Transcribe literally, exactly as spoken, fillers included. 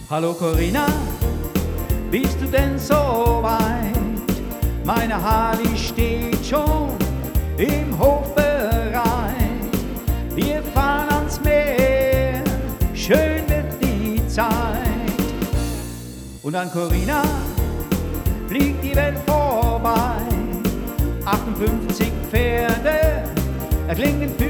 Hallo Corinna, bist du denn so weit? Meine Harley steht schon im Hof bereit. Wir fahren ans Meer, schön wird die Zeit. Und an Corinna fliegt die Welt vorbei. achtundfünfzig Pferde erklingen für